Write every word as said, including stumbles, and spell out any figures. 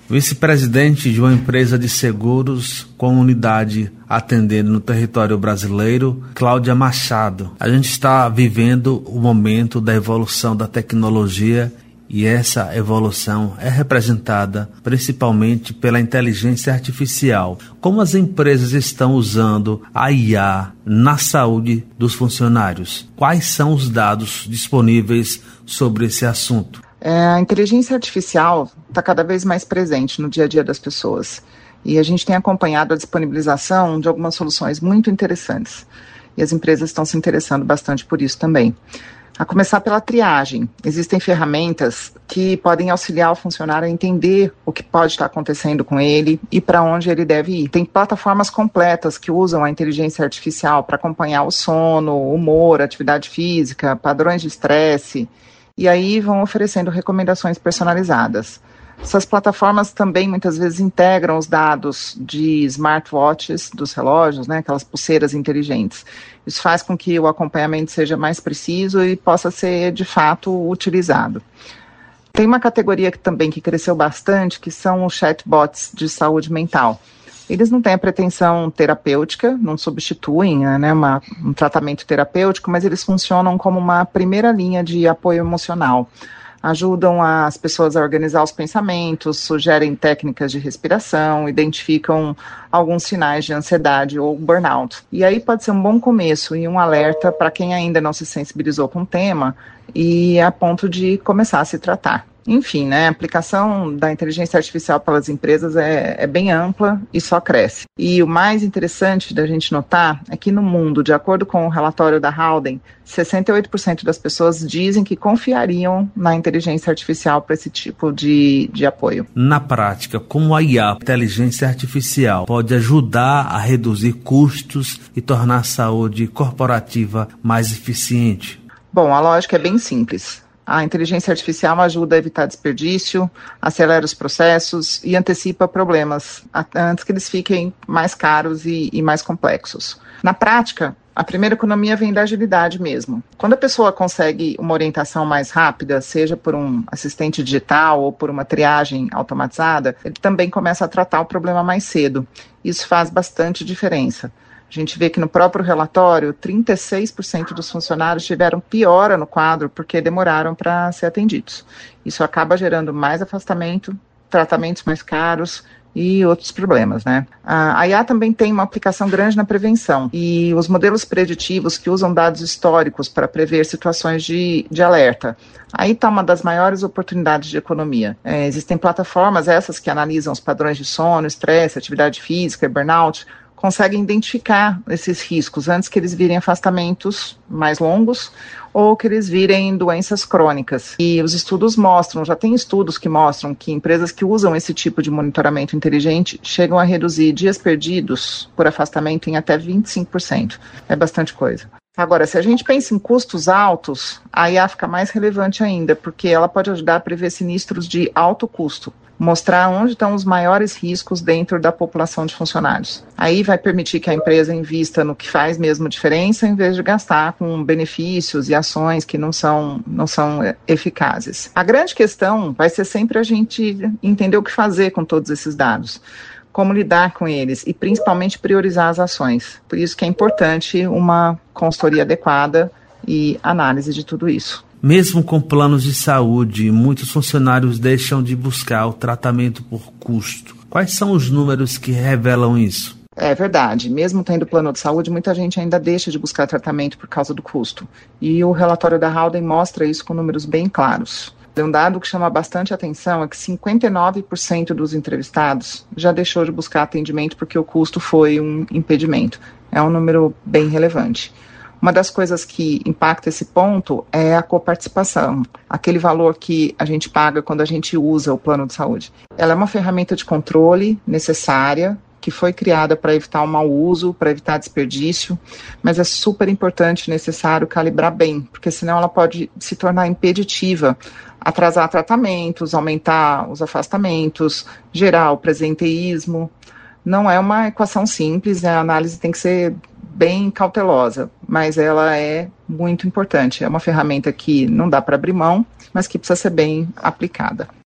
Vice-presidente de uma empresa de seguros com unidade atendendo no território brasileiro, Cláudia Machado. A gente está vivendo o momento da evolução da tecnologia e essa evolução é representada principalmente pela inteligência artificial. Como as empresas estão usando a I A na saúde dos funcionários? Quais são os dados disponíveis sobre esse assunto? É, a inteligência artificial está cada vez mais presente no dia a dia das pessoas. E a gente tem acompanhado a disponibilização de algumas soluções muito interessantes. E as empresas estão se interessando bastante por isso também. A começar pela triagem. Existem ferramentas que podem auxiliar o funcionário a entender o que pode estar acontecendo com ele e para onde ele deve ir. Tem plataformas completas que usam a inteligência artificial para acompanhar o sono, o humor, atividade física, padrões de estresse, e aí vão oferecendo recomendações personalizadas. Essas plataformas também muitas vezes integram os dados de smartwatches dos relógios, né, aquelas pulseiras inteligentes. Isso faz com que o acompanhamento seja mais preciso e possa ser de fato utilizado. Tem uma categoria que também que cresceu bastante, que são os chatbots de saúde mental. Eles não têm a pretensão terapêutica, não substituem né, uma, um tratamento terapêutico, mas eles funcionam como uma primeira linha de apoio emocional. Ajudam as pessoas a organizar os pensamentos, sugerem técnicas de respiração, identificam alguns sinais de ansiedade ou burnout. E aí pode ser um bom começo e um alerta para quem ainda não se sensibilizou com o tema e a ponto de começar a se tratar. Enfim, né, a aplicação da inteligência artificial pelas empresas é, é bem ampla e só cresce. E o mais interessante da gente notar é que no mundo, de acordo com o relatório da Howden, sessenta e oito por cento das pessoas dizem que confiariam na inteligência artificial para esse tipo de, de apoio. Na prática, como a I A, a inteligência artificial, pode ajudar a reduzir custos e tornar a saúde corporativa mais eficiente? Bom, a lógica é bem simples. A inteligência artificial ajuda a evitar desperdício, acelera os processos e antecipa problemas antes que eles fiquem mais caros e, e mais complexos. Na prática, a primeira economia vem da agilidade mesmo. Quando a pessoa consegue uma orientação mais rápida, seja por um assistente digital ou por uma triagem automatizada, ele também começa a tratar o problema mais cedo. Isso faz bastante diferença. A gente vê que no próprio relatório, trinta e seis por cento dos funcionários tiveram piora no quadro porque demoraram para ser atendidos. Isso acaba gerando mais afastamento, tratamentos mais caros e outros problemas, né? A I A também tem uma aplicação grande na prevenção e os modelos preditivos que usam dados históricos para prever situações de, de alerta. Aí está uma das maiores oportunidades de economia. É, existem plataformas, essas que analisam os padrões de sono, estresse, atividade física, burnout, conseguem identificar esses riscos antes que eles virem afastamentos mais longos ou que eles virem doenças crônicas. E os estudos mostram, já tem estudos que mostram que empresas que usam esse tipo de monitoramento inteligente chegam a reduzir dias perdidos por afastamento em até vinte e cinco por cento. É bastante coisa. Agora, se a gente pensa em custos altos, a I A fica mais relevante ainda, porque ela pode ajudar a prever sinistros de alto custo, mostrar onde estão os maiores riscos dentro da população de funcionários. Aí vai permitir que a empresa invista no que faz mesmo diferença, em vez de gastar com benefícios e ações que não são, não são eficazes. A grande questão vai ser sempre a gente entender o que fazer com todos esses dados, como lidar com eles e principalmente priorizar as ações. Por isso que é importante uma consultoria adequada e análise de tudo isso. Mesmo com planos de saúde, muitos funcionários deixam de buscar o tratamento por custo. Quais são os números que revelam isso? É verdade. Mesmo tendo plano de saúde, muita gente ainda deixa de buscar tratamento por causa do custo. E o relatório da Howden mostra isso com números bem claros. Um dado que chama bastante atenção é que cinquenta e nove por cento dos entrevistados já deixou de buscar atendimento porque o custo foi um impedimento. É um número bem relevante. Uma das coisas que impacta esse ponto é a coparticipação, aquele valor que a gente paga quando a gente usa o plano de saúde. Ela é uma ferramenta de controle necessária, que foi criada para evitar o mau uso, para evitar desperdício, mas é super importante e necessário calibrar bem, porque senão ela pode se tornar impeditiva, atrasar tratamentos, aumentar os afastamentos, gerar o presenteísmo. Não é uma equação simples, a análise tem que ser bem cautelosa, mas ela é muito importante. É uma ferramenta que não dá para abrir mão, mas que precisa ser bem aplicada.